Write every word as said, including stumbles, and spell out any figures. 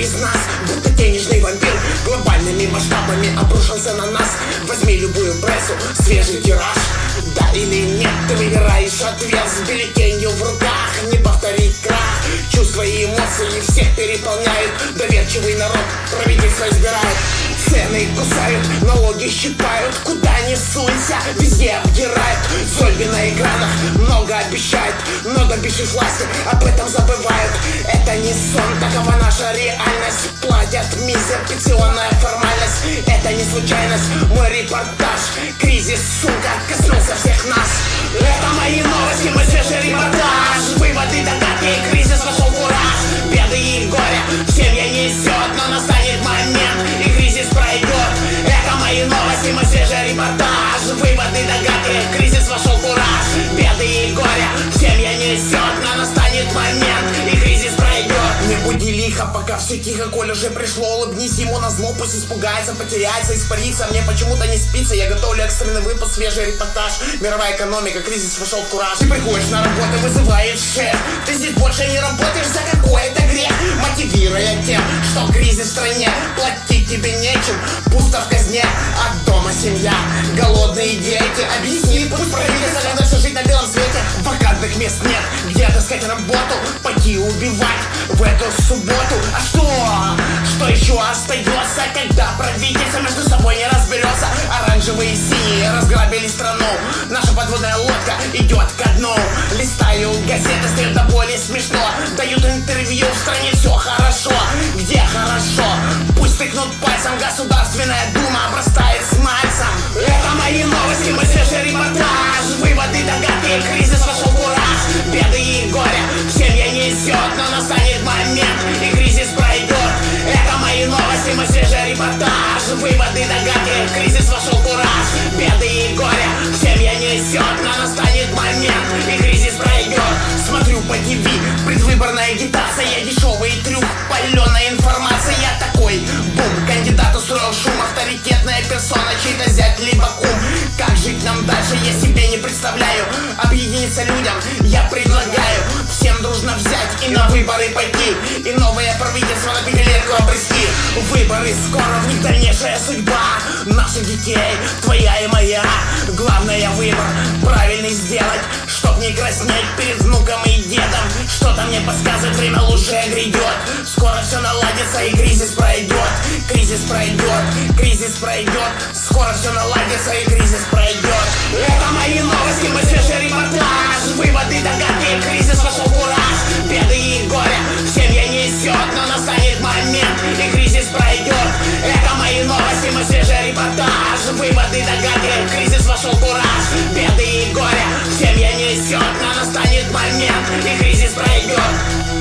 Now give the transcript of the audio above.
из нас, будто денежный вампир, глобальными масштабами обрушился на нас. Возьми любую прессу, свежий тираж, да или нет, ты выбираешь ответ с бюллетенью в руках. Не повторить крах, чувства и эмоции всех переполняют. Доверчивый народ правительство избирает. Цены кусают, налоги щипают, куда ни сунься, везде обдирают. Зомби на экранах много обещают, но добившись власти об этом забывают. Это не сон, такова наша реальность. Платят мизер, пенсионная формальность. Это не случайность, мой репортаж. Кризис, сука, коснулся всех нас. Это мои новости, мой свежий репортаж. Выводы, догадки, кризис вошел в кураж. Беды и горе семья несет, но настанет момент, и кризис пройдет. Это мои новости, мой свежий репортаж. Выводы, догадки, кризис вошел в кураж. Беды и горе семья несет, но настанет момент, и кризис пройдет. Не буди лихо, пока все тихо, коль уже пришло. Улыбнись ему на зло, пусть испугается, потеряется, испарится. Мне почему-то не спится, я готовлю экстренный выпуск, свежий репортаж. Мировая экономика, кризис вошел в кураж. Ты приходишь на работу, вызывает шеф. Ты здесь больше не работаешь, за какой-то грех. Мотивируя тем, что кризис в стране, платить тебе нечем, пусто в казне. От дома семья, голодные дети. Объясни, пусть правительство, когда все жить на белом свете. Вакантных мест нет, где отыскать работу, пойти убивать в эту субботу. А что? Что еще остается, когда правительство между собой не разберется? Оранжевые и синие разграбили страну, наша подводная лодка идет ко дну. Листаю газеты, стою до боли смешно. Дают интервью, в стране все хорошо. Где хорошо? Пусть тыкнут пальцем, Государственная Дума обрастает смальцем. Это мои новости, мой свежий репортаж. Выводы, догадки, кризис вошел в кураж. Беды и горе семья несет, но настанет момент, и кризис пройдет. Это мои новости, мой свежий репортаж. Выводы, догадки, кризис вошел в кураж. Беды и горе семья несет, но настанет момент, и кризис пройдет. Смотрю по ТВ, предвыборная агитация, дешевый трюк, паленая информация. Я такой бум, кандидат устроил шум, авторитетная персона, чей-то зять либо кум. Как жить нам дальше, я себе не представляю. Объединиться людям я предлагаю, всем дружно взять и на выборы пойти, и новое правительство на пятилетку обрести. Выборы скоро, в них дальнейшая судьба наших детей, твоя и моя. Главное выбор правильный сделать, чтоб не краснеть перед внуком и дедом. Что-то мне подсказывает, время лучшее грядет. Скоро все наладится и кризис пройдет. Кризис пройдет, кризис пройдет. Скоро все наладится и кризис пройдет. Это мои новости, мой свежий репортаж. Выводы, догадки, кризис вошел в кураж. Беды и горе семья несет, но настанет момент, и кризис пройдет. Это мои новости, мой свежий репортаж. Выводы, догадки, кризис вошел в кураж. Беды и горе семья несет, но настанет момент, и кризис пройдет.